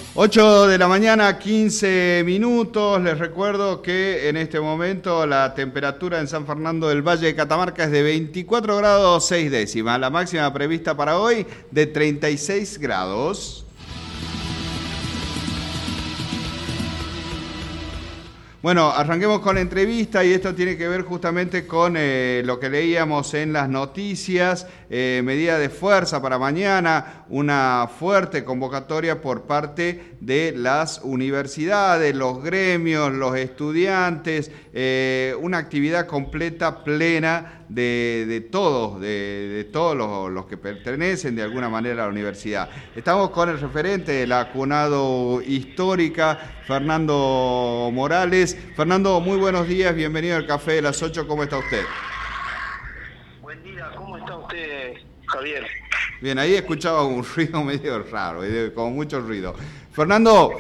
8 de la mañana, 15 minutos. Les recuerdo que en este momento la temperatura en San Fernando del Valle de Catamarca es de 24 grados 6 décimas. La máxima prevista para hoy de 36 grados. Bueno, arranquemos con la entrevista y esto tiene que ver justamente con lo que leíamos en las noticias, medida de fuerza para mañana, una fuerte convocatoria por parte de las universidades, los gremios, los estudiantes, una actividad completa, plena de todos los que pertenecen de alguna manera a la universidad. Estamos con el referente de la CUNADO Histórica, Fernando Morales. Fernando, muy buenos días, bienvenido al Café de las 8, ¿cómo está usted? Buen día, ¿cómo está usted, Javier? Bien, ahí escuchaba un ruido medio raro, como mucho ruido. Fernando,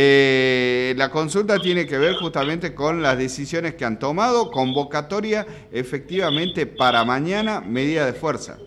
la consulta tiene que ver justamente con las decisiones que han tomado, convocatoria efectivamente para mañana, medida de fuerza.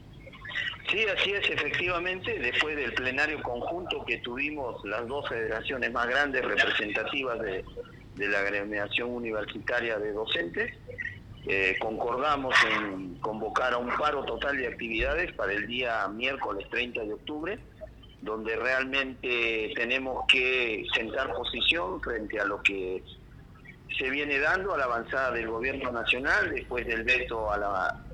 Sí, así es, efectivamente, después del plenario conjunto que tuvimos las dos federaciones más grandes representativas de la agremiación universitaria de docentes, concordamos en convocar a un paro total de actividades para el día miércoles 30 de octubre, donde realmente tenemos que sentar posición frente a lo que se viene dando a la avanzada del gobierno nacional después del veto a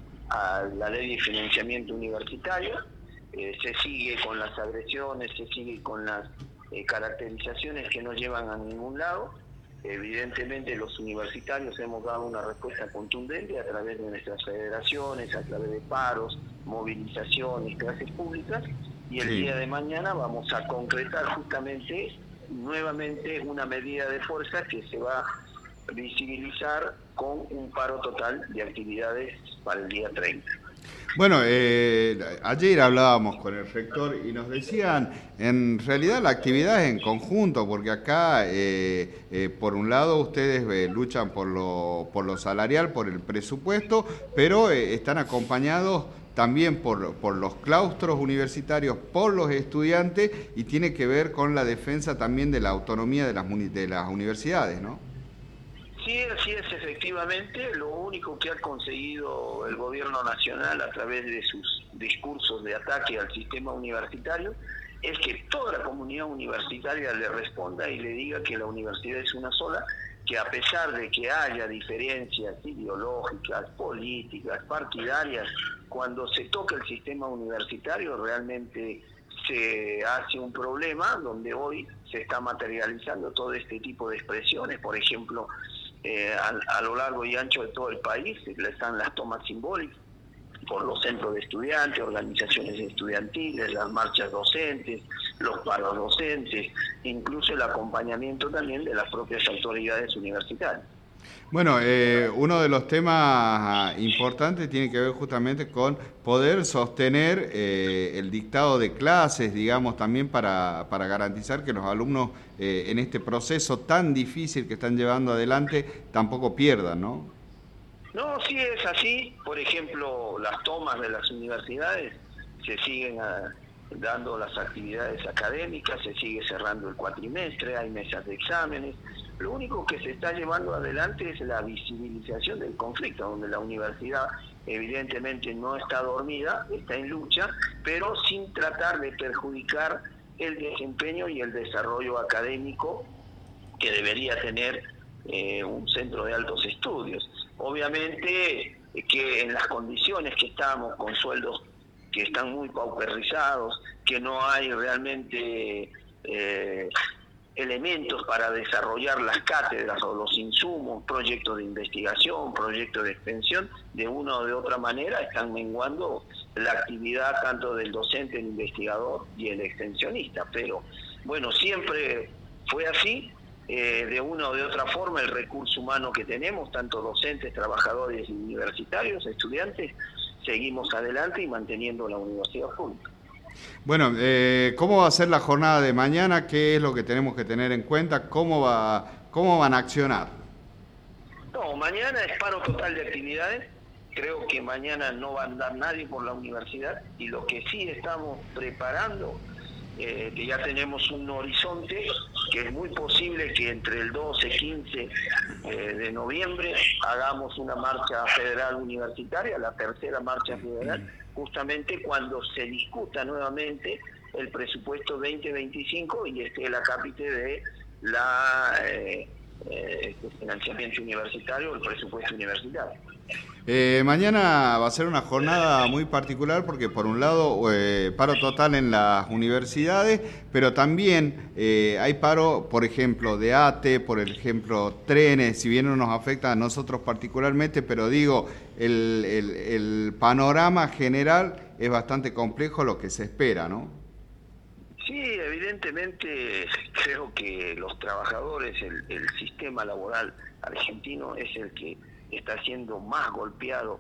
la ley de financiamiento universitario. Se sigue con las agresiones, se sigue con las caracterizaciones que no llevan a ningún lado. Evidentemente los universitarios hemos dado una respuesta contundente a través de nuestras federaciones, a través de paros, movilizaciones, clases públicas, y el día de mañana vamos a concretar justamente nuevamente una medida de fuerza que se va a visibilizar con un paro total de actividades para el día 30. Bueno, ayer hablábamos con el rector y nos decían, en realidad la actividad es en conjunto, porque acá, por un lado, ustedes luchan por lo salarial, por el presupuesto, pero están acompañados también por los claustros universitarios, por los estudiantes, y tiene que ver con la defensa también de la autonomía de las universidades, ¿no? Sí, así es, efectivamente. Lo único que ha conseguido el gobierno nacional a través de sus discursos de ataque al sistema universitario es que toda la comunidad universitaria le responda y le diga que la universidad es una sola, que a pesar de que haya diferencias ideológicas, políticas, partidarias, cuando se toca el sistema universitario realmente se hace un problema donde hoy se está materializando todo este tipo de expresiones. Por ejemplo, a lo largo y ancho de todo el país están las tomas simbólicas por los centros de estudiantes, organizaciones estudiantiles, las marchas docentes, los paros docentes, incluso el acompañamiento también de las propias autoridades universitarias. Bueno, uno de los temas importantes tiene que ver justamente con poder sostener el dictado de clases, digamos, también para garantizar que los alumnos en este proceso tan difícil que están llevando adelante tampoco pierdan, ¿no? No, sí es así. Por ejemplo, las tomas de las universidades se siguen dando las actividades académicas, se sigue cerrando el cuatrimestre, hay mesas de exámenes. Lo único que se está llevando adelante es la visibilización del conflicto, donde la universidad evidentemente no está dormida, está en lucha, pero sin tratar de perjudicar el desempeño y el desarrollo académico que debería tener un centro de altos estudios. Obviamente que en las condiciones que estamos, con sueldos que están muy pauperizados, que no hay realmente elementos para desarrollar las cátedras o los insumos, proyectos de investigación, proyectos de extensión, de una o de otra manera están menguando la actividad tanto del docente, el investigador y el extensionista. Pero bueno, siempre fue así. De una o de otra forma el recurso humano que tenemos, tanto docentes, trabajadores universitarios, estudiantes, seguimos adelante y manteniendo la universidad pública. Bueno, ¿cómo va a ser la jornada de mañana? ¿Qué es lo que tenemos que tener en cuenta? ¿Cómo van a accionar? No, mañana es paro total de actividades. Creo que mañana no va a andar nadie por la universidad, y lo que sí estamos preparando que ya tenemos un horizonte que es muy posible que entre el 12 y 15 de noviembre hagamos una marcha federal universitaria, la tercera marcha federal, justamente cuando se discuta nuevamente el presupuesto 2025 y esté el acápite de la financiamiento universitario, el presupuesto universitario. Mañana va a ser una jornada muy particular porque por un lado paro total en las universidades, pero también hay paro, por ejemplo, de ATE, por ejemplo, trenes, si bien no nos afecta a nosotros particularmente, pero digo, el panorama general es bastante complejo lo que se espera, ¿no? Sí, evidentemente creo que los trabajadores, el sistema laboral argentino es el que está siendo más golpeado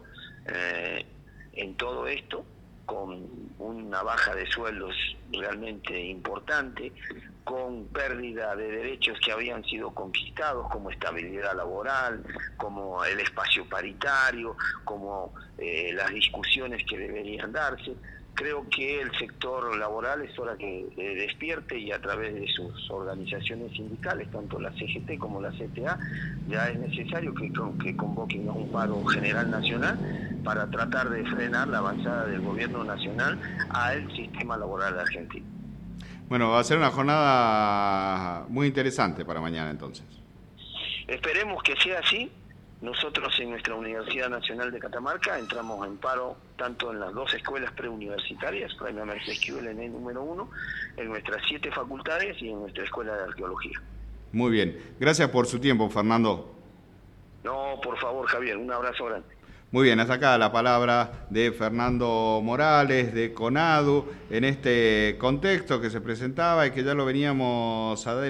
en todo esto, con una baja de sueldos realmente importante, con pérdida de derechos que habían sido conquistados, como estabilidad laboral, como el espacio paritario, como las discusiones que deberían darse. Creo que el sector laboral es hora que despierte y a través de sus organizaciones sindicales, tanto la CGT como la CTA, ya es necesario que convoquen a un paro general nacional para tratar de frenar la avanzada del gobierno nacional al sistema laboral argentino. Bueno, va a ser una jornada muy interesante para mañana entonces. Esperemos que sea así. Nosotros en nuestra Universidad Nacional de Catamarca entramos en paro tanto en las 2 escuelas preuniversitarias, Jaime Mercedes Esquivel número 1, en nuestras 7 facultades y en nuestra Escuela de Arqueología. Muy bien. Gracias por su tiempo, Fernando. No, por favor, Javier, un abrazo grande. Muy bien, hasta acá la palabra de Fernando Morales, de CONADU, en este contexto que se presentaba y que ya lo veníamos adelantando.